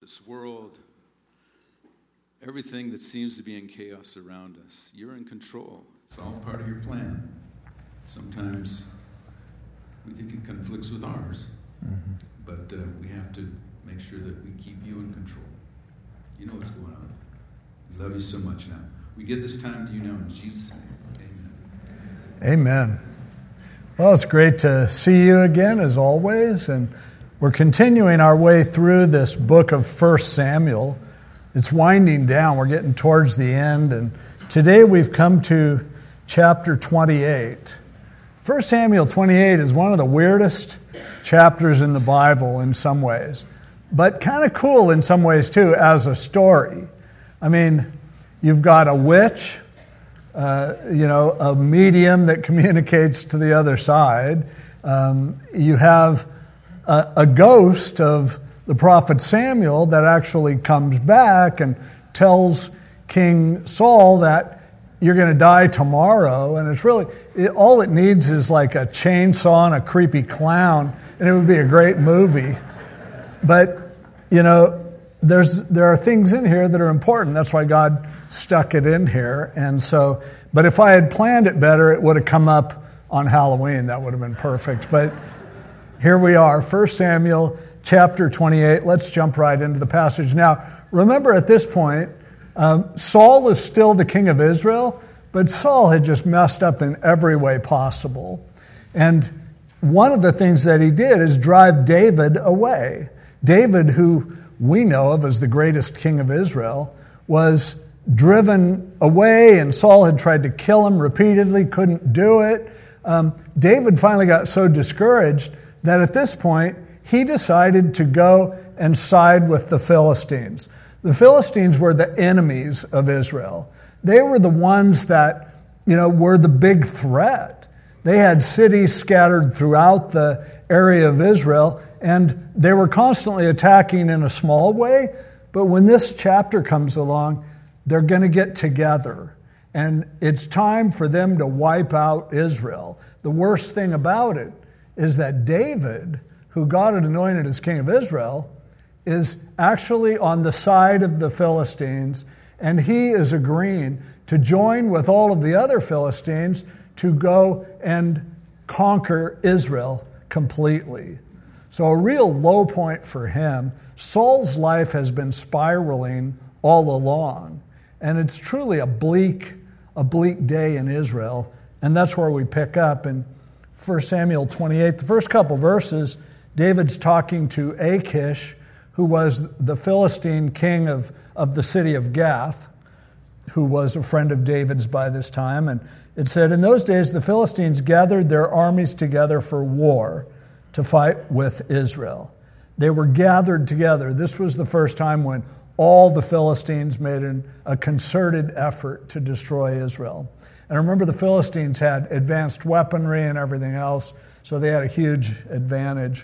this world, everything that seems to be in chaos around us. You're in control. It's all part of your plan. Sometimes we think it conflicts with ours, but we have to make sure that we keep you in control. You know what's going on. We love you so much now. We give this time to you now in Jesus' name. Amen. Amen. Well, it's great to see you again, as always, and we're continuing our way through this book of 1 Samuel. It's winding down. We're getting towards the end, and today we've come to chapter 28. 1 Samuel 28 is one of the weirdest chapters in the Bible in some ways, but kind of cool in some ways too as a story. I mean, you've got a witch, a medium that communicates to the other side. You have a ghost of the prophet Samuel that actually comes back and tells King Saul that you're going to die tomorrow. And it's really, all it needs is like a chainsaw and a creepy clown, and it would be a great movie. But, there are things in here that are important. That's why God stuck it in here. And so, but if I had planned it better, it would have come up on Halloween. That would have been perfect. But here we are, 1 Samuel chapter 28. Let's jump right into the passage. Now, remember at this point, Saul is still the king of Israel, but Saul had just messed up in every way possible. And one of the things that he did is drive David away. David, who we know of as the greatest king of Israel, was driven away, and Saul had tried to kill him repeatedly, couldn't do it. David finally got so discouraged that at this point, he decided to go and side with the Philistines. The Philistines were the enemies of Israel. They were the ones that, were the big threat. They had cities scattered throughout the area of Israel, and they were constantly attacking in a small way. But when this chapter comes along, they're going to get together, and it's time for them to wipe out Israel. The worst thing about it is that David, who God had anointed as king of Israel, is actually on the side of the Philistines, and he is agreeing to join with all of the other Philistines to go and conquer Israel completely. So a real low point for him. Saul's life has been spiraling all along, and it's truly a bleak day in Israel, and that's where we pick up in 1 Samuel 28. The first couple verses, David's talking to Achish, who was the Philistine king of the city of Gath, who was a friend of David's by this time. And it said, in those days the Philistines gathered their armies together for war to fight with Israel. They were gathered together. This was the first time when all the Philistines made a concerted effort to destroy Israel. And remember, the Philistines had advanced weaponry and everything else, so they had a huge advantage.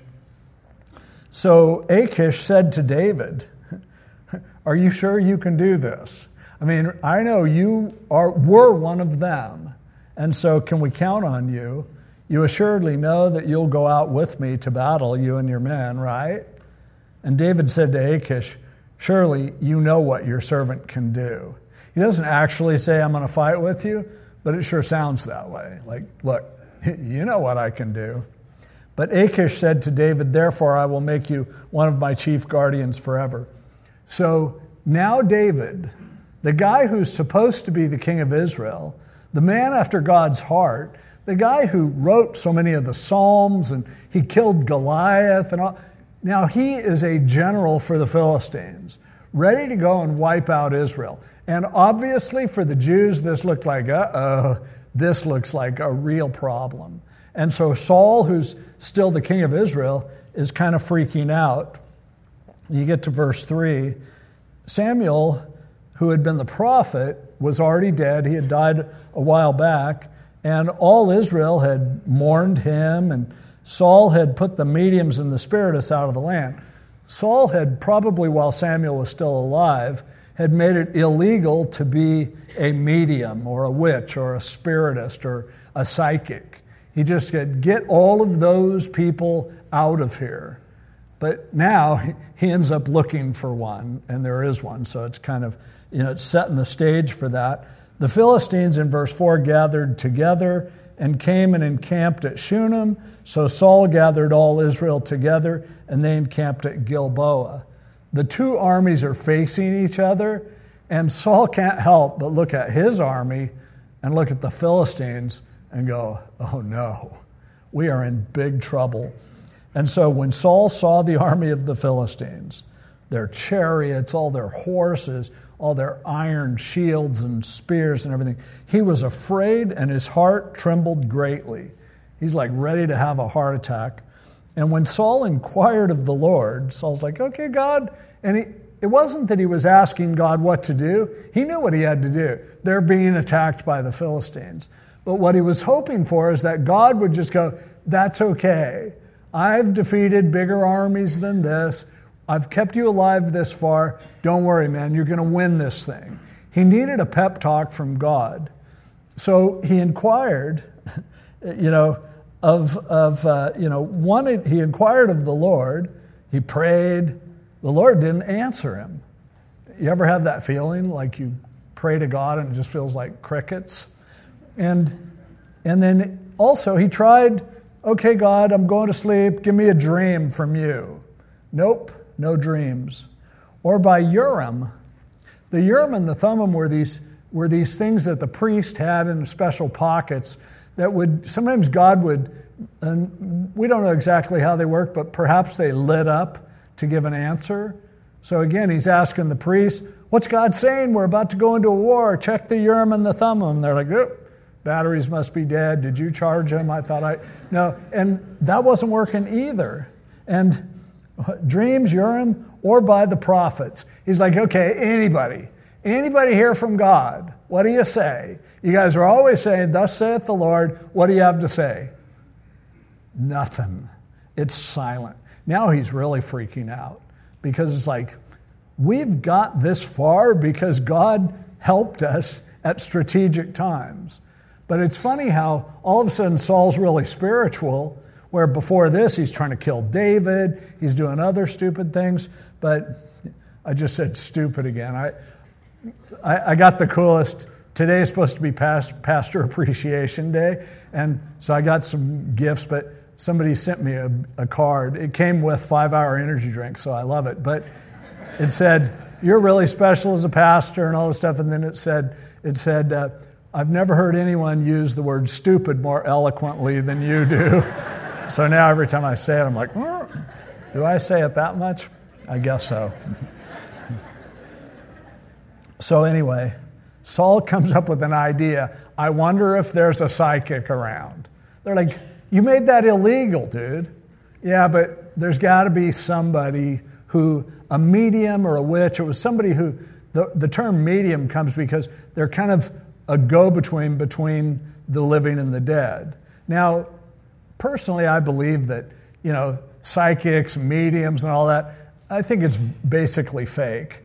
So Achish said to David, are you sure you can do this? I mean, I know were one of them, and so can we count on you? You assuredly know that you'll go out with me to battle, you and your men, right? And David said to Achish, surely you know what your servant can do. He doesn't actually say, I'm going to fight with you, but it sure sounds that way. Like, look, you know what I can do. But Achish said to David, therefore I will make you one of my chief guardians forever. So now David, the guy who's supposed to be the king of Israel, the man after God's heart, the guy who wrote so many of the Psalms, and he killed Goliath and all, now he is a general for the Philistines, ready to go and wipe out Israel. And obviously for the Jews, this looked like, this looks like a real problem. And so Saul, who's still the king of Israel, is kind of freaking out. You get to verse 3. Samuel, who had been the prophet, was already dead. He had died a while back. And all Israel had mourned him, and Saul had put the mediums and the spiritists out of the land. Saul had probably, while Samuel was still alive, had made it illegal to be a medium or a witch or a spiritist or a psychic. He just said, get all of those people out of here. But now he ends up looking for one, and there is one. So it's kind of, it's setting the stage for that. The Philistines in verse 4 gathered together and came and encamped at Shunem. So Saul gathered all Israel together, and they encamped at Gilboa. The two armies are facing each other, and Saul can't help but look at his army and look at the Philistines and go, oh no, we are in big trouble. And so when Saul saw the army of the Philistines, their chariots, all their horses, all their iron shields and spears and everything, he was afraid and his heart trembled greatly. He's like ready to have a heart attack. And when Saul inquired of the Lord, Saul's like, okay, God. And it wasn't that he was asking God what to do. He knew what he had to do. They're being attacked by the Philistines. But what he was hoping for is that God would just go, that's okay. I've defeated bigger armies than this. I've kept you alive this far. Don't worry, man. You're going to win this thing. He needed a pep talk from God. So he inquired, he inquired of the Lord. He prayed. The Lord didn't answer him. You ever have that feeling like you pray to God and it just feels like crickets? And then also he tried, okay, God, I'm going to sleep. Give me a dream from you. Nope, no dreams. Or by Urim. The Urim and the Thummim were these things that the priest had in special pockets that would, sometimes God would, and we don't know exactly how they work, but perhaps they lit up to give an answer. So again, he's asking the priest, what's God saying? We're about to go into a war. Check the Urim and the Thummim. They're like, oh, batteries must be dead. Did you charge them? No. And that wasn't working either. And dreams, Urim, or by the prophets. He's like, okay, anybody hear from God? What do you say? You guys are always saying, thus saith the Lord. What do you have to say? Nothing. It's silent. Now he's really freaking out because it's like, we've got this far because God helped us at strategic times. But it's funny how all of a sudden Saul's really spiritual, where before this he's trying to kill David, he's doing other stupid things. But I just said stupid again. I got the coolest. Today is supposed to be Pastor Appreciation Day, and so I got some gifts, but somebody sent me a card. It came with 5-hour energy drink, so I love it. But it said, you're really special as a pastor and all this stuff. And then it said, I've never heard anyone use the word stupid more eloquently than you do. So now every time I say it, I'm like, do I say it that much? I guess so. So anyway, Saul comes up with an idea. I wonder if there's a psychic around. They're like, you made that illegal, dude. Yeah, but there's got to be somebody a medium or a witch. It was somebody who, the term medium comes because they're kind of a go-between between the living and the dead. Now, personally, I believe that, psychics, mediums and all that, I think it's basically fake.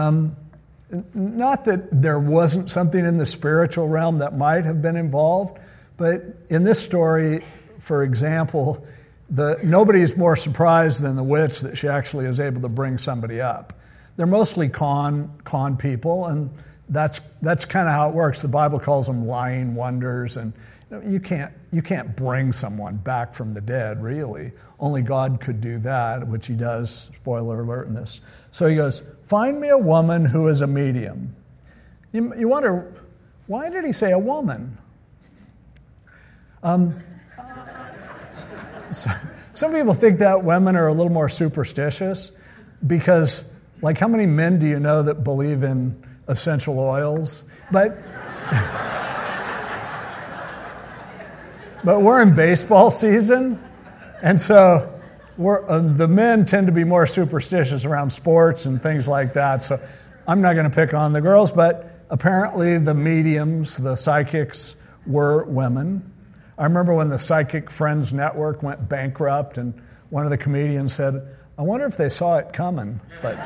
Not that there wasn't something in the spiritual realm that might have been involved, but in this story, for example, nobody is more surprised than the witch that she actually is able to bring somebody up. They're mostly con people, and that's kind of how it works. The Bible calls them lying wonders, and you can't bring someone back from the dead, really. Only God could do that, which he does, spoiler alert in this. So he goes, find me a woman who is a medium. You wonder, why did he say a woman? Some people think that women are a little more superstitious because, like, how many men do you know that believe in essential oils? But we're in baseball season, and so the men tend to be more superstitious around sports and things like that. So I'm not going to pick on the girls, but apparently the mediums, the psychics, were women. I remember when the Psychic Friends Network went bankrupt, and one of the comedians said, I wonder if they saw it coming. But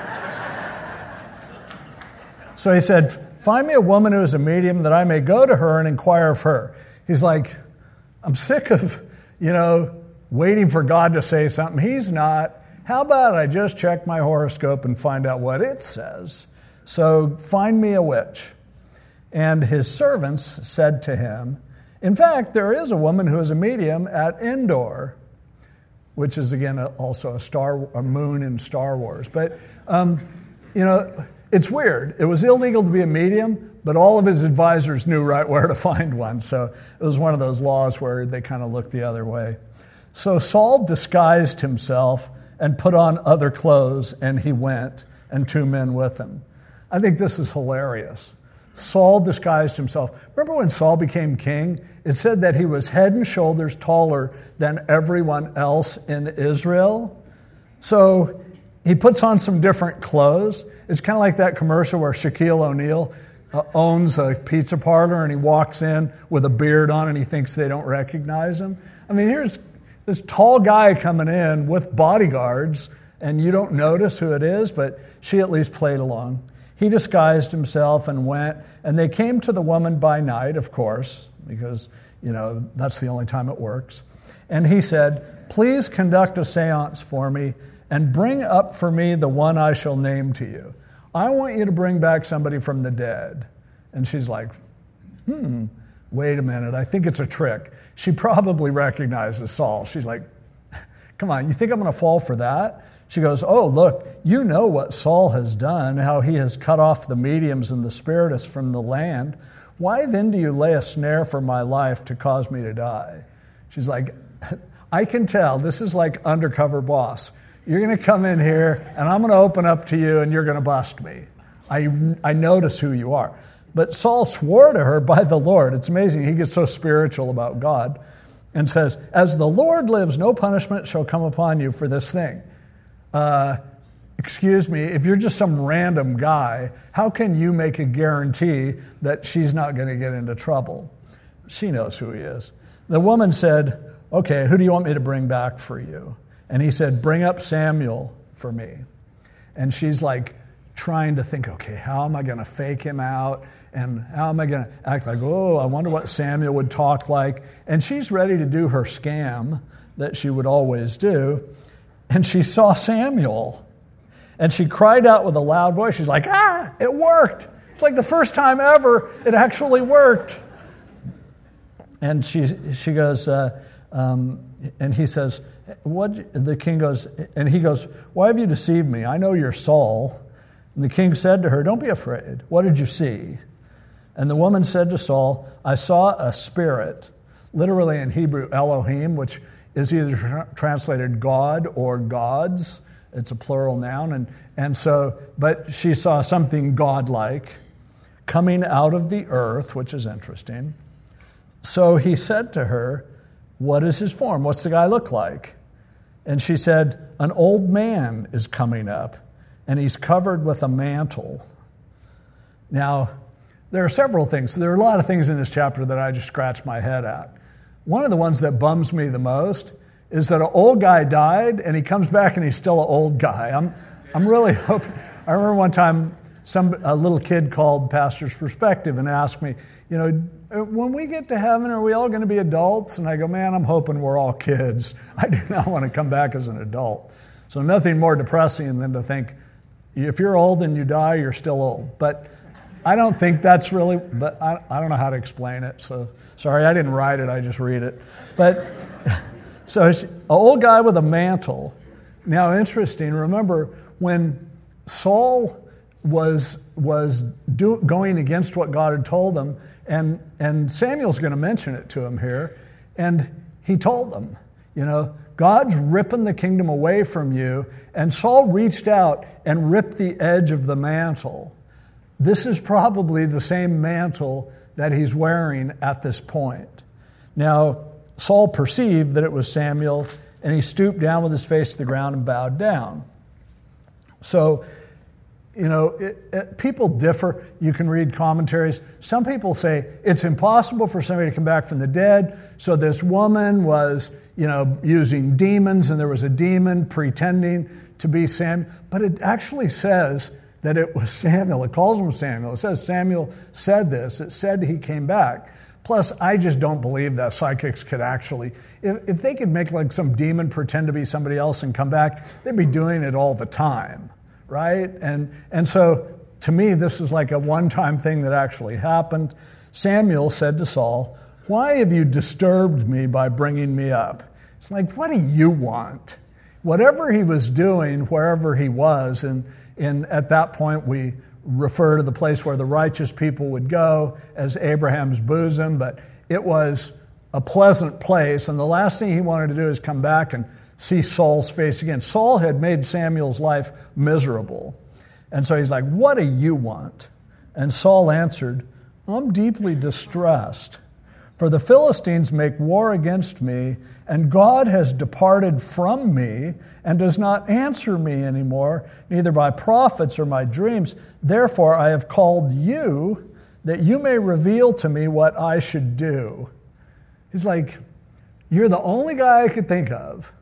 so he said, find me a woman who is a medium that I may go to her and inquire of her. He's like, I'm sick of, waiting for God to say something. He's not. How about I just check my horoscope and find out what it says? So find me a witch. And his servants said to him, in fact, there is a woman who is a medium at Endor, which is, again, also a moon in Star Wars. But, it's weird. It was illegal to be a medium, but all of his advisors knew right where to find one. So it was one of those laws where they kind of looked the other way. So Saul disguised himself and put on other clothes, and he went, and 2 men with him. I think this is hilarious. Saul disguised himself. Remember when Saul became king? It said that he was head and shoulders taller than everyone else in Israel. So he puts on some different clothes. It's kind of like that commercial where Shaquille O'Neal owns a pizza parlor and he walks in with a beard on and he thinks they don't recognize him. I mean, here's this tall guy coming in with bodyguards and you don't notice who it is, but she at least played along. He disguised himself and went, and they came to the woman by night, of course, because, that's the only time it works. And he said, please conduct a seance for me and bring up for me the one I shall name to you. I want you to bring back somebody from the dead. And she's like, wait a minute, I think it's a trick. She probably recognizes Saul. She's like, come on, you think I'm going to fall for that? She goes, oh, look, you know what Saul has done, how he has cut off the mediums and the spiritists from the land. Why then do you lay a snare for my life to cause me to die? She's like, I can tell. This is like undercover boss. You're going to come in here, and I'm going to open up to you, and you're going to bust me. I notice who you are. But Saul swore to her by the Lord. It's amazing. He gets so spiritual about God and says, as the Lord lives, no punishment shall come upon you for this thing. Excuse me, if you're just some random guy, how can you make a guarantee that she's not going to get into trouble? She knows who he is. The woman said, okay, who do you want me to bring back for you? And he said, bring up Samuel for me. And she's like trying to think, okay, how am I going to fake him out? And how am I going to act like, oh, I wonder what Samuel would talk like? And she's ready to do her scam that she would always do. And she saw Samuel. And she cried out with a loud voice. She's like, it worked. It's like the first time ever it actually worked. And she goes, and he says, what? The king goes, and he goes, why have you deceived me? I know you're Saul. And the king said to her, don't be afraid. What did you see? And the woman said to Saul, I saw a spirit, literally in Hebrew, Elohim, which is either translated God or gods. It's a plural noun. And so, but she saw something godlike coming out of the earth, which is interesting. So he said to her, what is his form? What's the guy look like? And she said, an old man is coming up, and he's covered with a mantle. Now, there are several things. There are a lot of things in this chapter that I just scratch my head at. One of the ones that bums me the most is that an old guy died and he comes back and he's still an old guy. I'm really hoping. I remember one time a little kid called Pastor's Perspective and asked me, when we get to heaven, are we all going to be adults? And I go, man, I'm hoping we're all kids. I do not want to come back as an adult. So nothing more depressing than to think, if you're old and you die, you're still old. But I don't think that's really, but I don't know how to explain it. So sorry, I didn't write it, I just read it. But so an old guy with a mantle. Now interesting, remember when Saul was going against what God had told him, and Samuel's going to mention it to him here, and he told them, God's ripping the kingdom away from you, and Saul reached out and ripped the edge of the mantle. This is probably the same mantle that he's wearing at this point. Now, Saul perceived that it was Samuel, and he stooped down with his face to the ground and bowed down. So, people differ. You can read commentaries. Some people say it's impossible for somebody to come back from the dead. So this woman was, using demons, and there was a demon pretending to be Samuel. But it actually says that it was Samuel. It calls him Samuel. It says Samuel said this. It said he came back. Plus, I just don't believe that psychics could actually, if they could make like some demon pretend to be somebody else and come back, they'd be doing it all the time, right? And so, to me, this is like a one-time thing that actually happened. Samuel said to Saul, "Why have you disturbed me by bringing me up?" It's like, what do you want? Whatever he was doing, wherever he was, and at that point we refer to the place where the righteous people would go as Abraham's bosom, but it was a pleasant place, and the last thing he wanted to do is come back and see Saul's face again. Saul had made Samuel's life miserable, and so he's like, "What do you want?" And Saul answered, "I'm deeply distressed, for the Philistines make war against me, and God has departed from me and does not answer me anymore, neither by prophets or my dreams. Therefore I have called you, that you may reveal to me what I should do." He's like, "You're the only guy I could think of.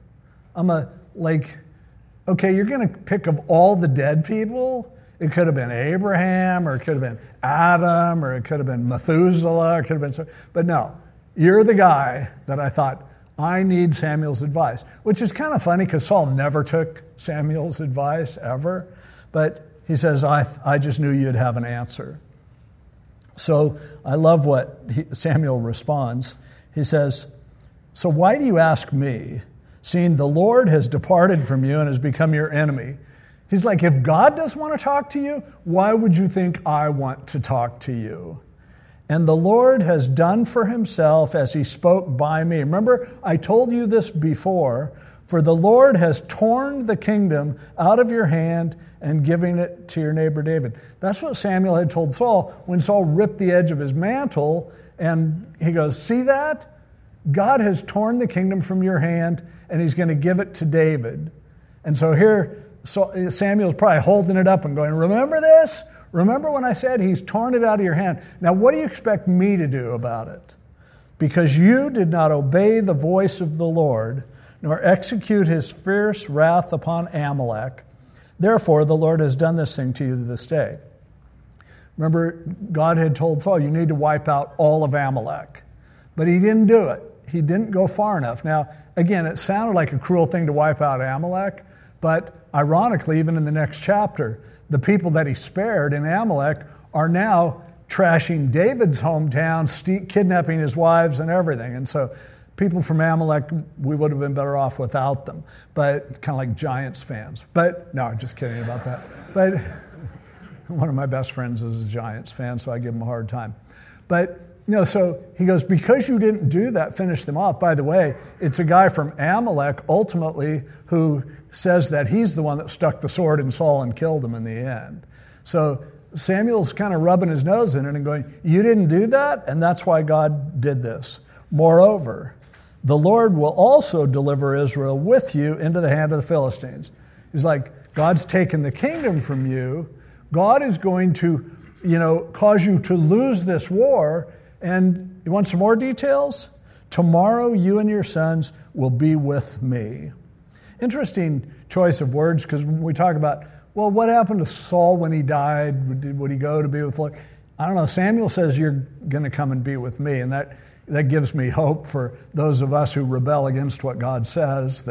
Okay, you're going to pick of all the dead people? It could have been Abraham, or it could have been Adam, or it could have been Methuselah, it could have been but no, you're the guy that I thought, I need Samuel's advice. Which is kind of funny because Saul never took Samuel's advice, ever. But he says, I just knew you'd have an answer. So I love what Samuel responds. He says, "So why do you ask me, seeing the Lord has departed from you and has become your enemy?" He's like, if God doesn't want to talk to you, why would you think I want to talk to you? "And the Lord has done for himself as he spoke by me." Remember, I told you this before. "For the Lord has torn the kingdom out of your hand and giving it to your neighbor David." That's what Samuel had told Saul when Saul ripped the edge of his mantle. And he goes, "See that? God has torn the kingdom from your hand and he's going to give it to David." And so here, Samuel's probably holding it up and going, "Remember this? Remember when I said he's torn it out of your hand? Now what do you expect me to do about it? Because you did not obey the voice of the Lord, nor execute his fierce wrath upon Amalek. Therefore the Lord has done this thing to you this day." Remember, God had told Saul, you need to wipe out all of Amalek. But he didn't do it. He didn't go far enough. Now, again, it sounded like a cruel thing to wipe out Amalek, but ironically, even in the next chapter, the people that he spared in Amalek are now trashing David's hometown, kidnapping his wives and everything. And so people from Amalek, we would have been better off without them. But kind of like Giants fans. But no, just kidding about that. But one of my best friends is a Giants fan, so I give him a hard time. But so he goes, because you didn't do that, finish them off. By the way, it's a guy from Amalek, ultimately, who says that he's the one that stuck the sword in Saul and killed him in the end. So Samuel's kind of rubbing his nose in it and going, you didn't do that, and that's why God did this. Moreover, the Lord will also deliver Israel with you into the hand of the Philistines. He's like, God's taken the kingdom from you. God is going to, cause you to lose this war. And you want some more details? Tomorrow you and your sons will be with me. Interesting choice of words, because when we talk about, well, what happened to Saul when he died? Would he go to be with the Lord? I don't know. Samuel says you're going to come and be with me, and that gives me hope for those of us who rebel against what God says.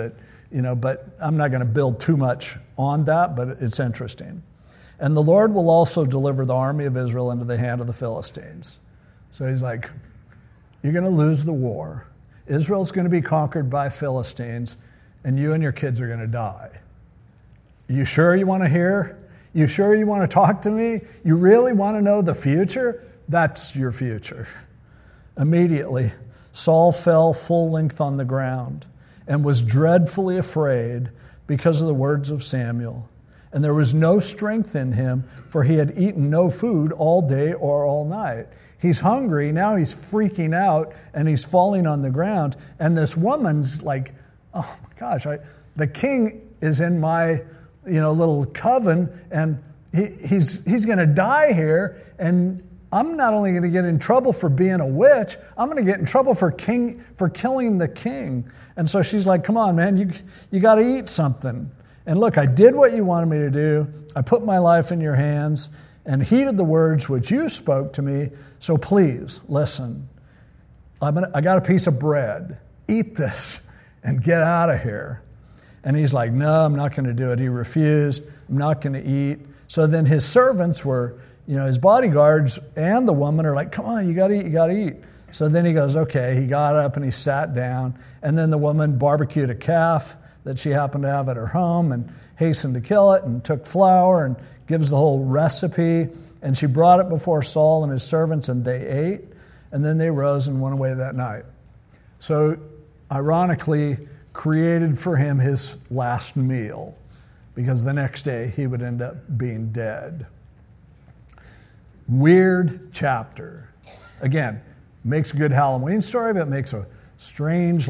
But I'm not going to build too much on that, but it's interesting. And the Lord will also deliver the army of Israel into the hand of the Philistines. So he's like, you're going to lose the war. Israel's going to be conquered by Philistines, and you and your kids are going to die. You sure you want to hear? You sure you want to talk to me? You really want to know the future? That's your future. Immediately, Saul fell full length on the ground and was dreadfully afraid because of the words of Samuel. And there was no strength in him, for he had eaten no food all day or all night. He's hungry, now he's freaking out, and he's falling on the ground. And this woman's like, oh my gosh, the king is in my little coven, and he's going to die here, and I'm not only going to get in trouble for being a witch, I'm going to get in trouble for killing the king. And so she's like, come on, man, you got to eat something. And look, I did what you wanted me to do. I put my life in your hands and heeded the words which you spoke to me. So please, listen. I got a piece of bread. Eat this and get out of here. And he's like, no, I'm not going to do it. He refused. I'm not going to eat. So then his servants were, his bodyguards and the woman are like, come on, you got to eat. So then he goes, okay. He got up and he sat down. And then the woman barbecued a calf that she happened to have at her home and hastened to kill it and took flour and gives the whole recipe. And she brought it before Saul and his servants, and they ate. And then they rose and went away that night. So, ironically, created for him his last meal, because the next day he would end up being dead. Weird chapter. Again, makes a good Halloween story, but it makes a strange,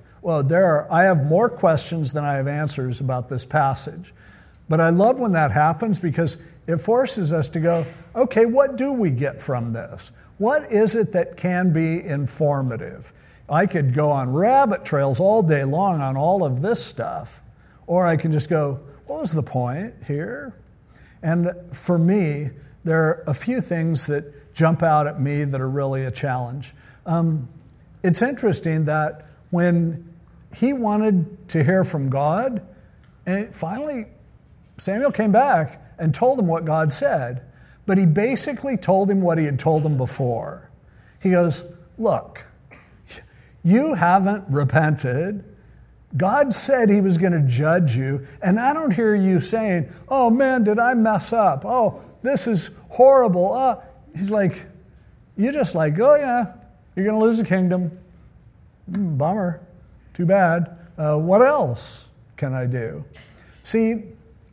I have more questions than I have answers about this passage. But I love when that happens because it forces us to go, okay, what do we get from this? What is it that can be informative? I could go on rabbit trails all day long on all of this stuff, or I can just go, what was the point here? And for me, there are a few things that jump out at me that are really a challenge. It's interesting that when he wanted to hear from God, and finally Samuel came back and told him what God said, but he basically told him what he had told him before. He goes, look, you haven't repented. God said he was going to judge you, and I don't hear you saying, oh man, did I mess up? Oh, this is horrible. He's like, you just like, oh yeah, you're going to lose the kingdom. Bummer. Too bad. What else can I do? See,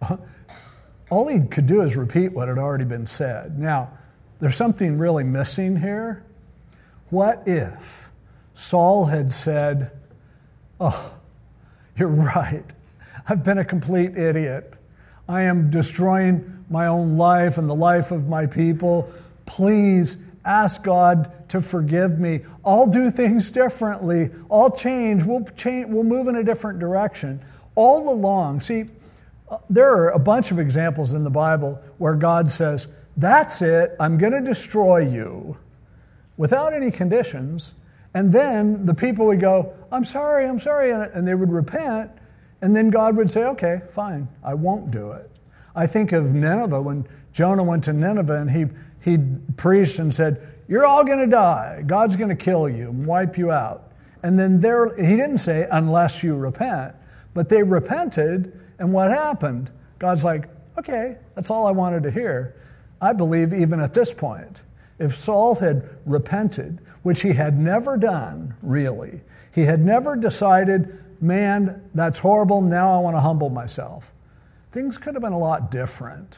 all he could do is repeat what had already been said. Now, there's something really missing here. What if Saul had said, oh, you're right. I've been a complete idiot. I am destroying my own life and the life of my people. Please ask God to forgive me. I'll do things differently. I'll change. We'll move in a different direction. All along, see, there are a bunch of examples in the Bible where God says, that's it, I'm going to destroy you, without any conditions. And then the people would go, I'm sorry, and they would repent, and then God would say, okay, fine, I won't do it. I think of Nineveh, when Jonah went to Nineveh and he preached and said, you're all going to die, God's going to kill you and wipe you out. And then he didn't say, unless you repent, but they repented. And what happened? God's like, okay, that's all I wanted to hear. I believe even at this point, if Saul had repented, which he had never done, really, he had never decided, man, that's horrible, now I want to humble myself, things could have been a lot different.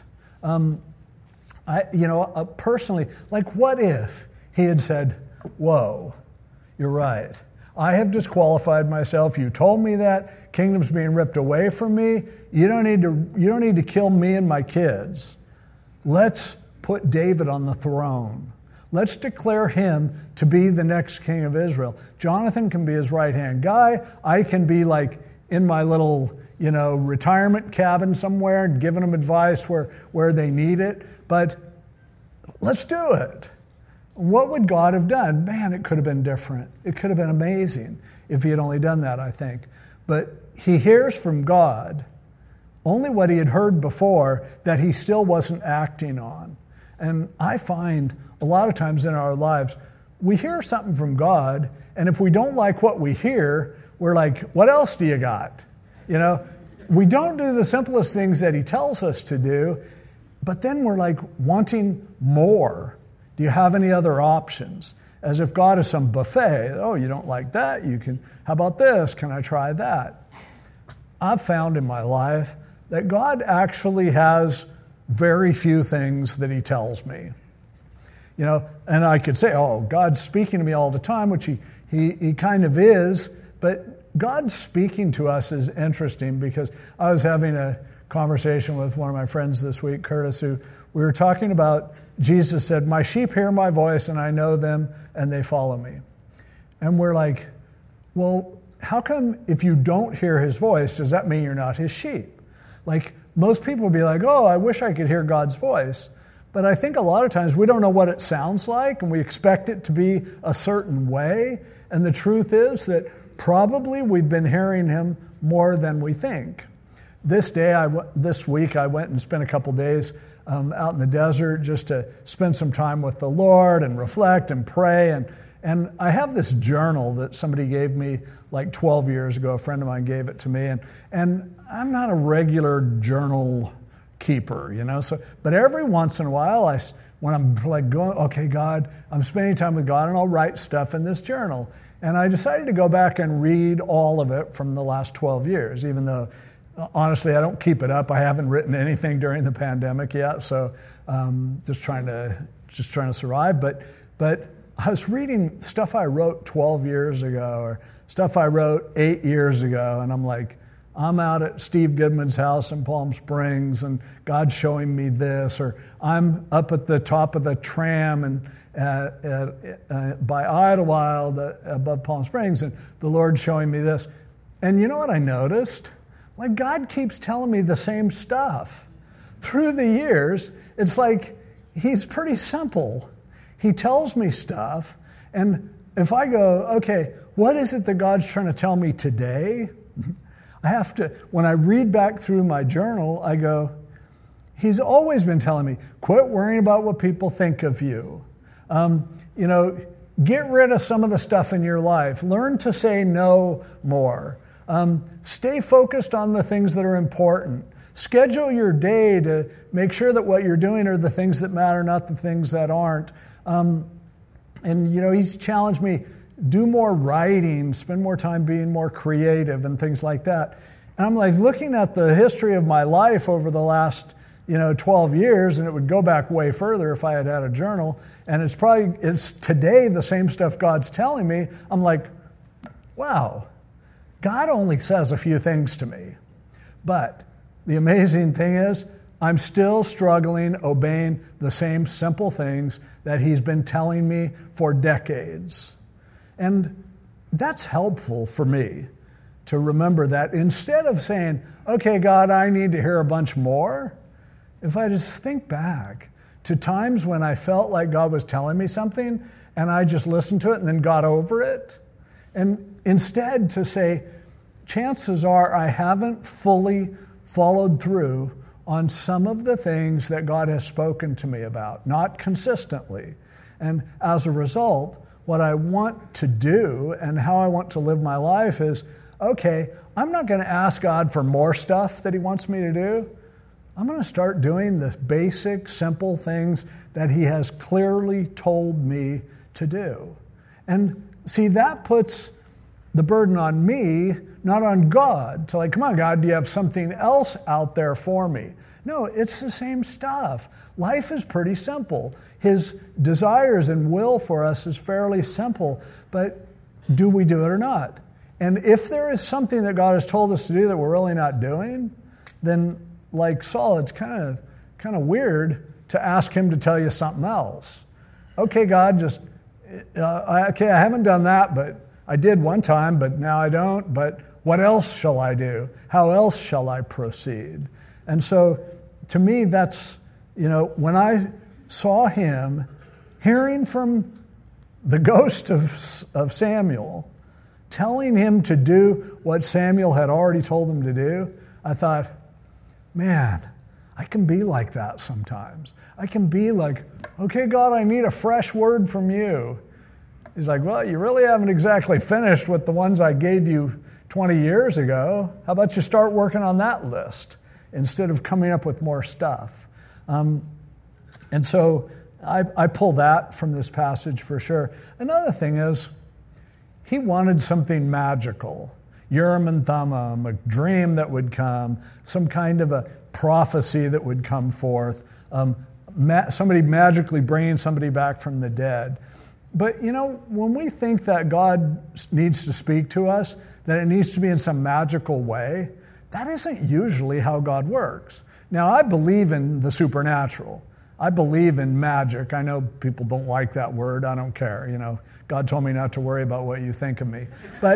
Personally, what if he had said, whoa, you're right. I have disqualified myself. You told me that. Kingdom's being ripped away from me. You don't need to kill me and my kids. Let's put David on the throne. Let's declare him to be the next king of Israel. Jonathan can be his right-hand guy. I can be in my little, retirement cabin somewhere and giving them advice where they need it. But let's do it. What would God have done? Man, it could have been different. It could have been amazing if he had only done that, I think. But he hears from God only what he had heard before that he still wasn't acting on. And I find a lot of times in our lives, we hear something from God, and if we don't like what we hear, we're like, what else do you got? We don't do the simplest things that he tells us to do, but then we're wanting more. Do you have any other options? As if God is some buffet. Oh, you don't like that? How about this? Can I try that? I've found in my life that God actually has very few things that he tells me. And I could say, oh, God's speaking to me all the time, which he kind of is, but God speaking to us is interesting because I was having a conversation with one of my friends this week, Curtis, who we were talking about. Jesus said, my sheep hear my voice and I know them and they follow me. And we're like, well, how come if you don't hear his voice, does that mean you're not his sheep? Most people would be like, oh, I wish I could hear God's voice. But I think a lot of times we don't know what it sounds like, and we expect it to be a certain way. And the truth is that probably we've been hearing him more than we think. This week, I went and spent a couple days out in the desert just to spend some time with the Lord and reflect and pray. And I have this journal that somebody gave me like 12 years ago. A friend of mine gave it to me. And I'm not a regular journal keeper, but every once in a while, when I'm like going, okay, God, I'm spending time with God, and I'll write stuff in this journal. And I decided to go back and read all of it from the last 12 years, even though, honestly, I don't keep it up. I haven't written anything during the pandemic yet, so just trying to survive. But I was reading stuff I wrote 12 years ago, or stuff I wrote 8 years ago, and I'm like, I'm out at Steve Goodman's house in Palm Springs, and God's showing me this, or I'm up at the top of the tram and by Idlewild above Palm Springs, and the Lord's showing me this. And you know what I noticed? Like, God keeps telling me the same stuff. Through the years, it's like he's pretty simple. He tells me stuff, and if I go, okay, what is it that God's trying to tell me today? I have to, when I read back through my journal, I go, he's always been telling me, quit worrying about what people think of you. Get rid of some of the stuff in your life. Learn to say no more. Stay focused on the things that are important. Schedule your day to make sure that what you're doing are the things that matter, not the things that aren't. He's challenged me, do more writing, spend more time being more creative and things like that. And I'm like looking at the history of my life over the last 12 years, and it would go back way further if I had had a journal. And it's today the same stuff God's telling me. I'm like, wow, God only says a few things to me. But the amazing thing is, I'm still struggling obeying the same simple things that he's been telling me for decades. And that's helpful for me to remember that instead of saying, okay, God, I need to hear a bunch more, if I just think back to times when I felt like God was telling me something and I just listened to it and then got over it, and instead to say, chances are I haven't fully followed through on some of the things that God has spoken to me about, not consistently. And as a result, what I want to do and how I want to live my life is, okay, I'm not going to ask God for more stuff that he wants me to do. I'm going to start doing the basic, simple things that he has clearly told me to do. And see, that puts the burden on me, not on God. To like, come on, God, do you have something else out there for me? No, it's the same stuff. Life is pretty simple. His desires and will for us is fairly simple, but do we do it or not? And if there is something that God has told us to do that we're really not doing, then like Saul, it's kind of weird to ask him to tell you something else. Okay, God, I haven't done that, but I did one time, but now I don't. But what else shall I do? How else shall I proceed? And so, to me, that's, when I saw him hearing from the ghost of Samuel, telling him to do what Samuel had already told him to do, I thought, man, I can be like that sometimes. I can be like, okay, God, I need a fresh word from you. He's like, well, you really haven't exactly finished with the ones I gave you 20 years ago. How about you start working on that list instead of coming up with more stuff? And so I pull that from this passage for sure. Another thing is, he wanted something magical. Urim and Thummim, a dream that would come, some kind of a prophecy that would come forth, somebody magically bringing somebody back from the dead. But, when we think that God needs to speak to us, that it needs to be in some magical way, that isn't usually how God works. Now, I believe in the supernatural. I believe in magic. I know people don't like that word. I don't care. God told me not to worry about what you think of me. But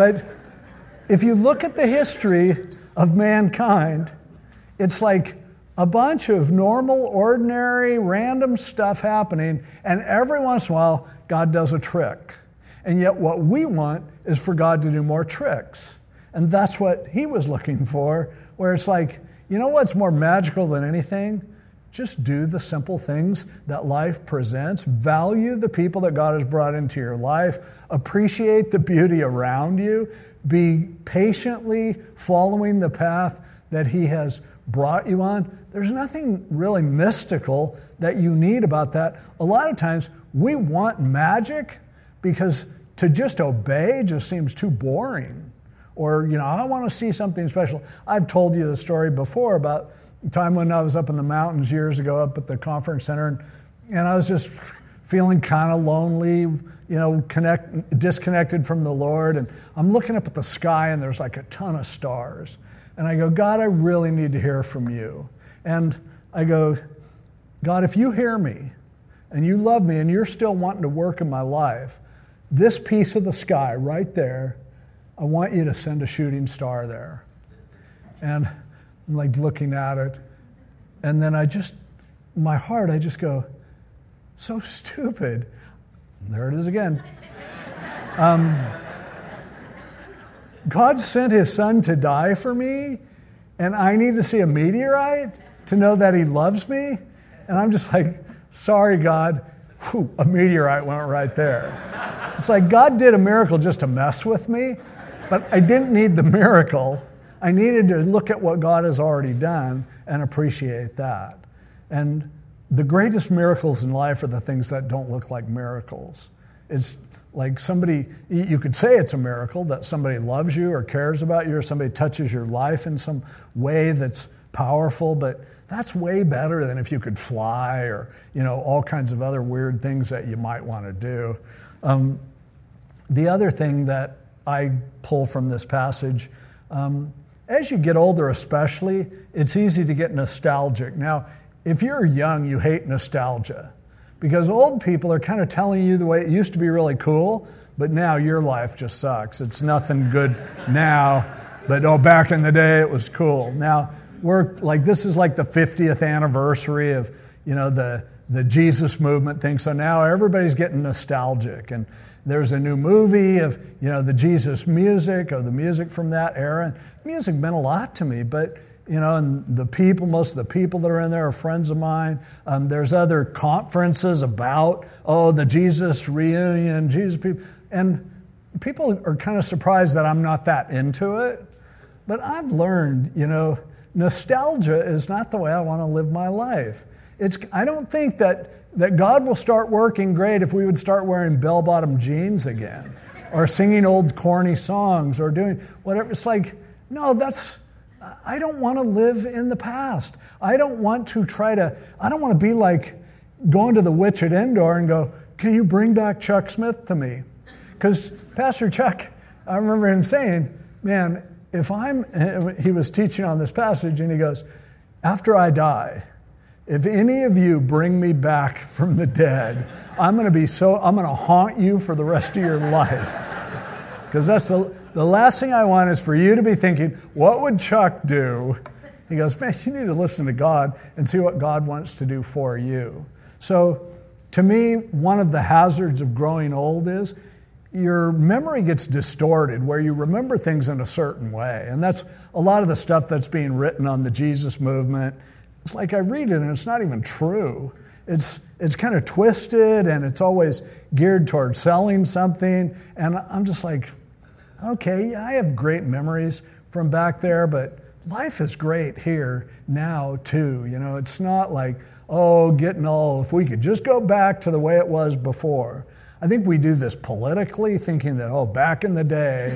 if you look at the history of mankind, it's like a bunch of normal, ordinary, random stuff happening, and every once in a while, God does a trick. And yet what we want is for God to do more tricks. And that's what he was looking for, where it's like, you know what's more magical than anything? Just do the simple things that life presents. Value the people that God has brought into your life. Appreciate the beauty around you. Be patiently following the path that he has brought you on. There's nothing really mystical that you need about that. A lot of times we want magic because to just obey just seems too boring. Or, I want to see something special. I've told you the story before about the time when I was up in the mountains years ago up at the conference center, and I was just feeling kind of lonely, disconnected from the Lord. And I'm looking up at the sky, and there's like a ton of stars. And I go, God, I really need to hear from you. And I go, God, if you hear me and you love me and you're still wanting to work in my life, this piece of the sky right there, I want you to send a shooting star there. And I'm like looking at it. And then I just go, so stupid. There it is again. God sent his son to die for me, and I need to see a meteorite to know that he loves me? And I'm just like, sorry, God. Whew, a meteorite went right there. It's like God did a miracle just to mess with me, but I didn't need the miracle. I needed to look at what God has already done and appreciate that. And the greatest miracles in life are the things that don't look like miracles. It's like you could say it's a miracle that somebody loves you or cares about you or somebody touches your life in some way that's powerful, but that's way better than if you could fly or, all kinds of other weird things that you might want to do. The other thing that I pull from this passage, as you get older especially, it's easy to get nostalgic. Now, if you're young, you hate nostalgia because old people are kind of telling you the way it used to be really cool, but now your life just sucks. It's nothing good now, but back in the day it was cool. Now, this is like the 50th anniversary of, the Jesus movement thing. So now everybody's getting nostalgic. And there's a new movie of, the Jesus music or the music from that era. And music meant a lot to me, but, and most of the people that are in there are friends of mine. There's other conferences about, the Jesus reunion, Jesus people. And people are kind of surprised that I'm not that into it. But I've learned, nostalgia is not the way I want to live my life. I don't think that God will start working great if we would start wearing bell-bottom jeans again or singing old corny songs or doing whatever. It's like, no, I don't want to live in the past. I don't want to be like going to the witch at Endor and go, can you bring back Chuck Smith to me? Because Pastor Chuck, I remember him saying, man, he was teaching on this passage and he goes, after I die, if any of you bring me back from the dead, I'm going to haunt you for the rest of your life. Because that's the last thing I want is for you to be thinking, what would Chuck do? He goes, man, you need to listen to God and see what God wants to do for you. So to me, one of the hazards of growing old is your memory gets distorted where you remember things in a certain way. And that's a lot of the stuff that's being written on the Jesus movement. It's like I read it and it's not even true. It's kind of twisted and it's always geared towards selling something. And I'm just like, okay, I have great memories from back there, but life is great here now too. It's not like, getting old. If we could just go back to the way it was before. I think we do this politically, thinking that, back in the day.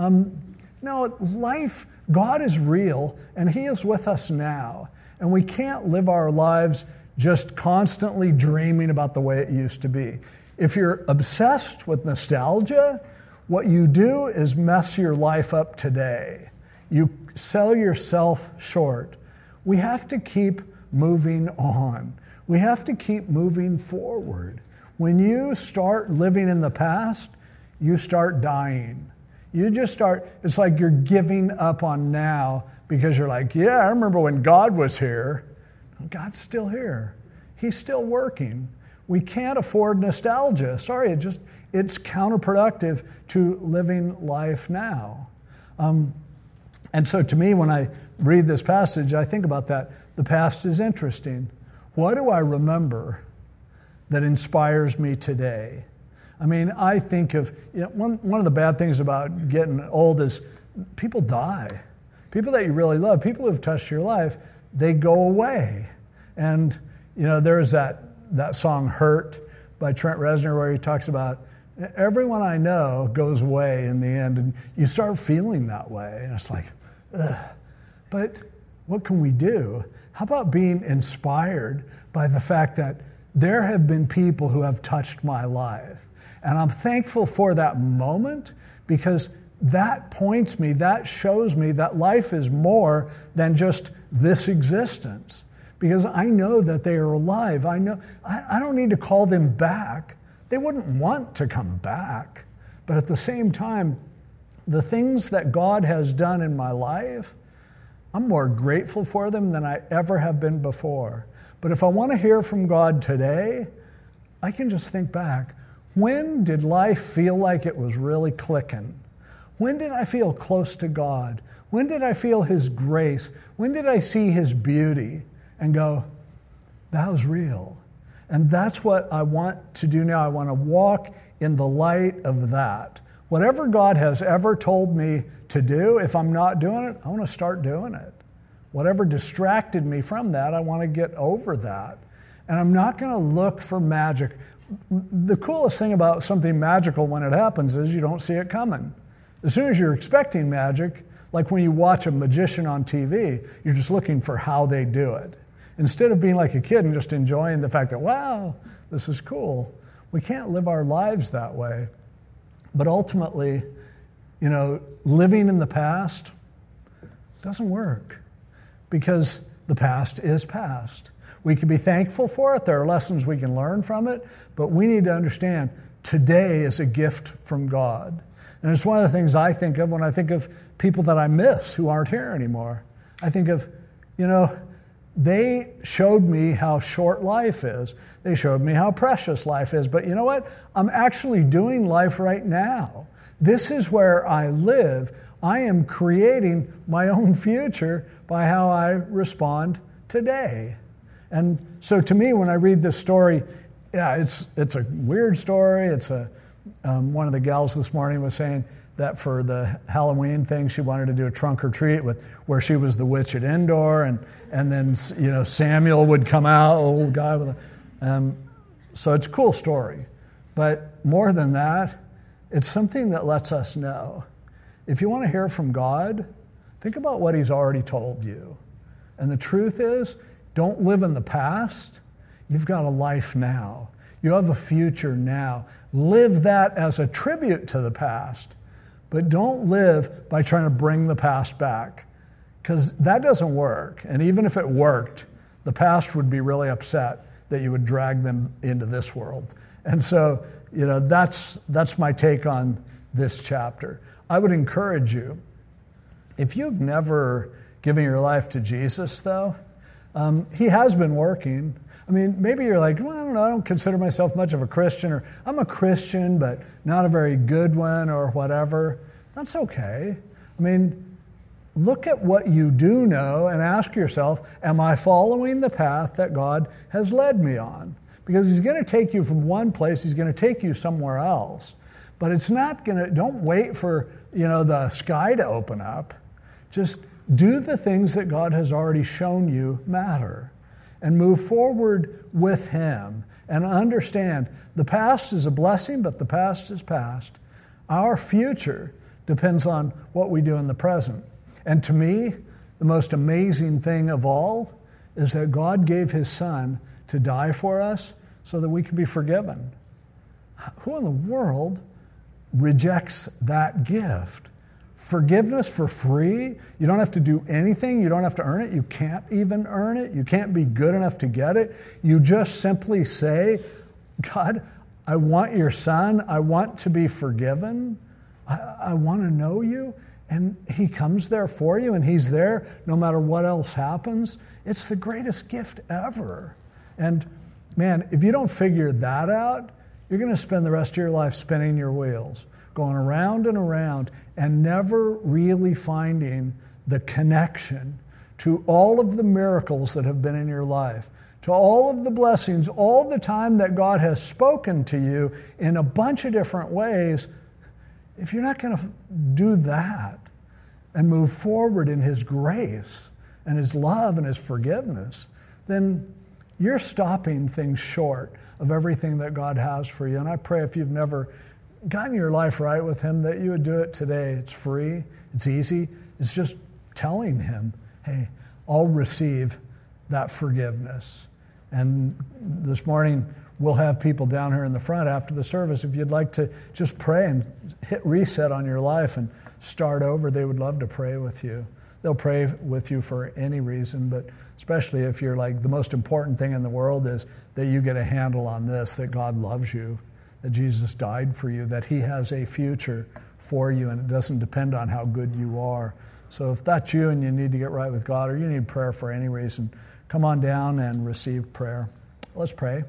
No, life, God is real, and He is with us now. And we can't live our lives just constantly dreaming about the way it used to be. If you're obsessed with nostalgia, what you do is mess your life up today. You sell yourself short. We have to keep moving on. We have to keep moving forward. When you start living in the past, you start dying. It's like you're giving up on now because you're like, yeah, I remember when God was here. God's still here. He's still working. We can't afford nostalgia. Sorry, it's counterproductive to living life now. And so to me, when I read this passage, I think about that. The past is interesting. What do I remember that inspires me today? I mean, I think of, one of the bad things about getting old is people die. People that you really love, people who have touched your life, they go away. And, there's that song, Hurt, by Trent Reznor, where he talks about everyone I know goes away in the end, and you start feeling that way. And it's like, ugh. But what can we do? How about being inspired by the fact that there have been people who have touched my life? And I'm thankful for that moment, because that points me, that shows me that life is more than just this existence. Because I know that they are alive. I don't need to call them back. They wouldn't want to come back. But at the same time, the things that God has done in my life, I'm more grateful for them than I ever have been before. But if I want to hear from God today, I can just think back. When did life feel like it was really clicking? When did I feel close to God? When did I feel His grace? When did I see His beauty and go, that was real? And that's what I want to do now. I want to walk in the light of that. Whatever God has ever told me to do, if I'm not doing it, I want to start doing it. Whatever distracted me from that, I want to get over that. And I'm not going to look for magic. The coolest thing about something magical when it happens is you don't see it coming. As soon as you're expecting magic, like when you watch a magician on TV, you're just looking for how they do it. Instead of being like a kid and just enjoying the fact that, wow, this is cool. We can't live our lives that way. But ultimately, living in the past doesn't work, because the past is past. We can be thankful for it. There are lessons we can learn from it, but we need to understand today is a gift from God. And it's one of the things I think of when I think of people that I miss who aren't here anymore. I think of, they showed me how short life is. They showed me how precious life is. But you know what? I'm actually doing life right now. This is where I live. I am creating my own future by how I respond today. And so to me, when I read this story, it's a weird story. It's one of the gals this morning was saying that for the Halloween thing, she wanted to do a trunk or treat where she was the witch at Endor, and then Samuel would come out, old guy with so it's a cool story. But more than that, it's something that lets us know. If you want to hear from God, think about what He's already told you. And the truth is, don't live in the past. You've got a life now. You have a future now. Live that as a tribute to the past. But don't live by trying to bring the past back, because that doesn't work. And even if it worked, the past would be really upset that you would drag them into this world. And so, that's my take on this chapter. I would encourage you, if you've never given your life to Jesus, though, He has been working. I mean, maybe you're like, well, I don't know, I don't consider myself much of a Christian, or I'm a Christian, but not a very good one, or whatever. That's okay. I mean, look at what you do know and ask yourself, am I following the path that God has led me on? Because He's going to take you from one place, He's going to take you somewhere else. But it's not going to, don't wait for, the sky to open up. Just do the things that God has already shown you matter, and move forward with Him, and understand the past is a blessing, but the past is past. Our future depends on what we do in the present. And to me, the most amazing thing of all is that God gave His Son to die for us so that we could be forgiven. Who in the world rejects that gift? Forgiveness for free. You don't have to do anything. You don't have to earn it. You can't even earn it. You can't be good enough to get it. You just simply say, God, I want your Son. I want to be forgiven. I want to know you. And He comes there for you, and He's there no matter what else happens. It's the greatest gift ever. And man, if you don't figure that out, you're going to spend the rest of your life spinning your wheels, going around and around, and never really finding the connection to all of the miracles that have been in your life, to all of the blessings, all the time that God has spoken to you in a bunch of different ways. If you're not going to do that and move forward in His grace and His love and His forgiveness, then you're stopping things short of everything that God has for you. And I pray if you've never gotten your life right with Him, that you would do it today. It's free. It's easy. It's just telling Him, hey, I'll receive that forgiveness. And this morning, we'll have people down here in the front after the service. If you'd like to just pray and hit reset on your life and start over, they would love to pray with you. They'll pray with you for any reason, but especially if you're like, the most important thing in the world is that you get a handle on this, that God loves you, that Jesus died for you, that He has a future for you, and it doesn't depend on how good you are. So if that's you and you need to get right with God, or you need prayer for any reason, come on down and receive prayer. Let's pray.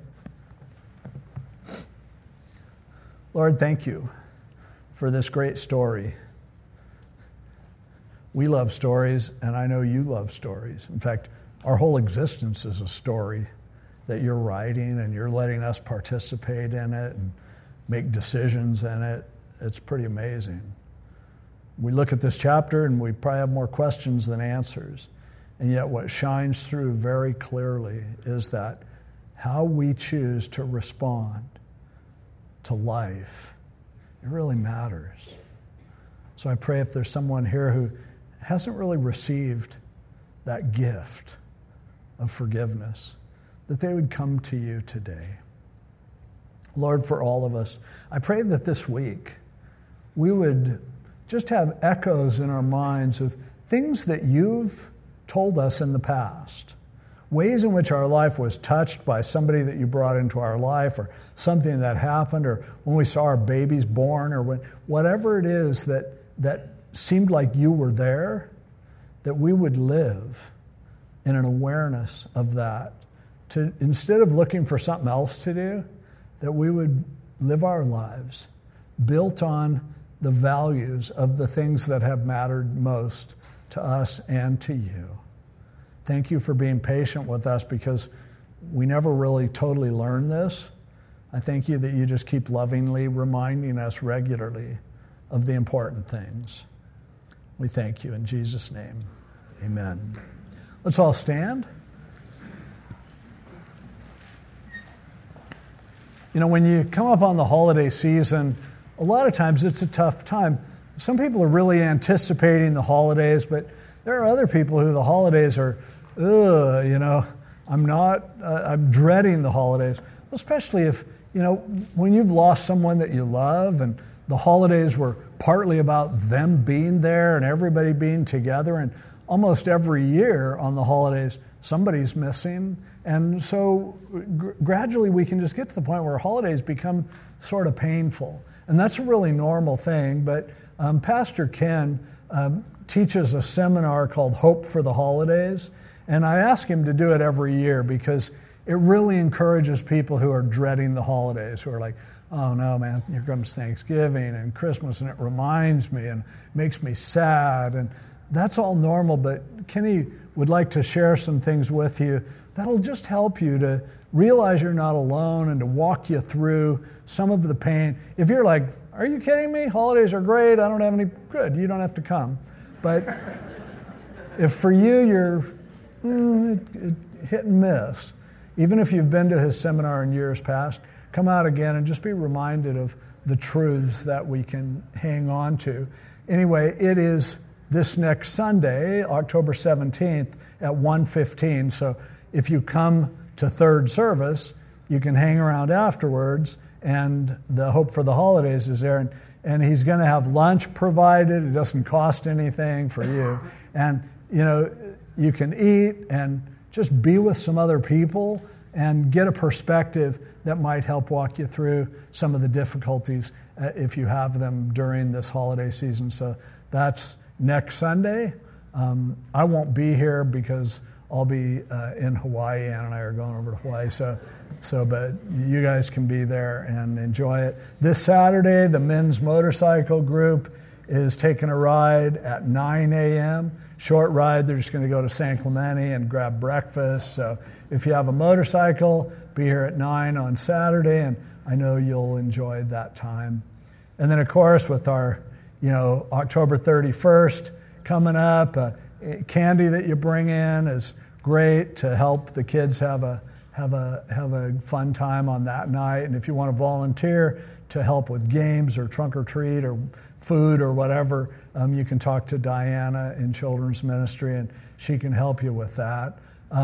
Lord, thank you for this great story. We love stories, and I know you love stories. In fact, our whole existence is a story that you're writing, and you're letting us participate in it and make decisions in it. It's pretty amazing. We look at this chapter, and we probably have more questions than answers. And yet what shines through very clearly is that how we choose to respond to life, it really matters. So I pray if there's someone here who hasn't really received that gift of forgiveness, that they would come to you today. Lord, for all of us, I pray that this week we would just have echoes in our minds of things that you've told us in the past, ways in which our life was touched by somebody that you brought into our life, or something that happened, or when we saw our babies born, or whatever it is that seemed like you were there, that we would live in an awareness of that. To, instead of looking for something else to do, that we would live our lives built on the values of the things that have mattered most to us and to you. Thank you for being patient with us, because we never really totally learn this. I thank you that you just keep lovingly reminding us regularly of the important things. We thank you in Jesus' name. Amen. Let's all stand. You know, when you come up on the holiday season, a lot of times it's a tough time. Some people are really anticipating the holidays, but there are other people who the holidays are, I'm dreading the holidays. Especially if, when you've lost someone that you love, and the holidays were partly about them being there and everybody being together, and almost every year on the holidays, somebody's missing. And so gradually we can just get to the point where holidays become sort of painful. And that's a really normal thing, but Pastor Ken teaches a seminar called Hope for the Holidays, and I ask him to do it every year because it really encourages people who are dreading the holidays, who are like, oh no, man, here comes Thanksgiving and Christmas, and it reminds me and makes me sad, and that's all normal, but Kenny would like to share some things with you that'll just help you to realize you're not alone and to walk you through some of the pain. If you're like, are you kidding me? Holidays are great. I don't have any. Good. You don't have to come. But if for you you're hit and miss, even if you've been to his seminar in years past, come out again and just be reminded of the truths that we can hang on to. Anyway, it is this next Sunday, October 17th at 1:15. So if you come to third service, you can hang around afterwards, and the Hope for the Holidays is there. And he's going to have lunch provided. It doesn't cost anything for you. And, you can eat and just be with some other people and get a perspective that might help walk you through some of the difficulties if you have them during this holiday season. So that's next Sunday. I won't be here because I'll be in Hawaii. Ann and I are going over to Hawaii, but you guys can be there and enjoy it. This Saturday, the men's motorcycle group is taking a ride at 9 a.m. Short ride. They're just going to go to San Clemente and grab breakfast. So if you have a motorcycle, be here at 9 on Saturday, and I know you'll enjoy that time. And then, of course, with our, October 31st coming up, candy that you bring in is great to help the kids have a fun time on that night. And if you want to volunteer to help with games or trunk or treat or food or whatever, you can talk to Diana in children's ministry, and she can help you with that.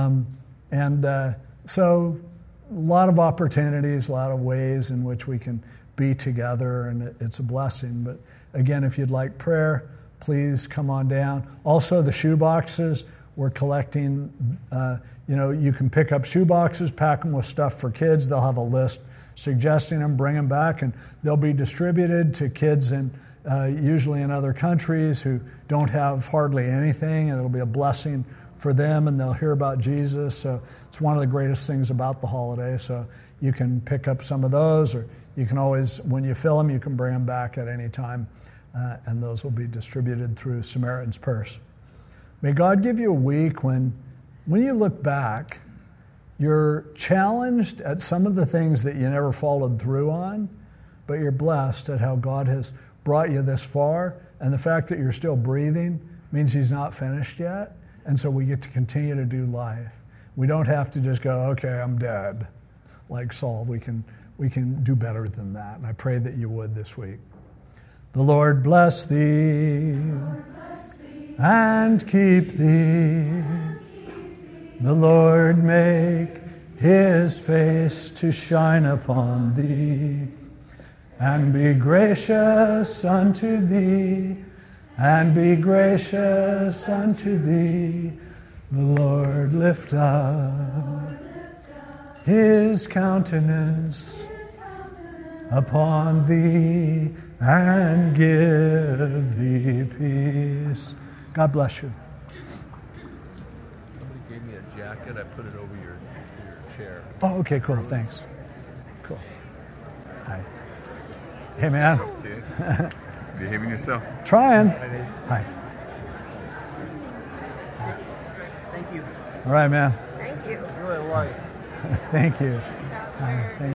So a lot of opportunities, a lot of ways in which we can be together, and it's a blessing. But again, if you'd like prayer, please come on down. Also, the shoe boxes we're collecting, you can pick up shoe boxes, pack them with stuff for kids. They'll have a list suggesting them, bring them back, and they'll be distributed to kids usually in other countries who don't have hardly anything, and it'll be a blessing for them, and they'll hear about Jesus. So it's one of the greatest things about the holiday. So you can pick up some of those, or you can always, when you fill them, you can bring them back at any time, and those will be distributed through Samaritan's Purse. May God give you a week when you look back, you're challenged at some of the things that you never followed through on, but you're blessed at how God has brought you this far, and the fact that you're still breathing means He's not finished yet, and so we get to continue to do life. We don't have to just go, okay, I'm dead, like Saul. We can do better than that, and I pray that you would this week. The Lord bless thee and keep thee. The Lord make His face to shine upon thee and be gracious unto thee, and be gracious unto thee. The Lord lift up His countenance upon thee and give thee peace. God bless you. Somebody gave me a jacket. I put it over your chair. Oh, okay, cool. Thanks. Cool. Hi. Hey, man. Okay. Behaving yourself. Trying. Hi. Thank you. All right, man. Thank you. Thank you. Thank you.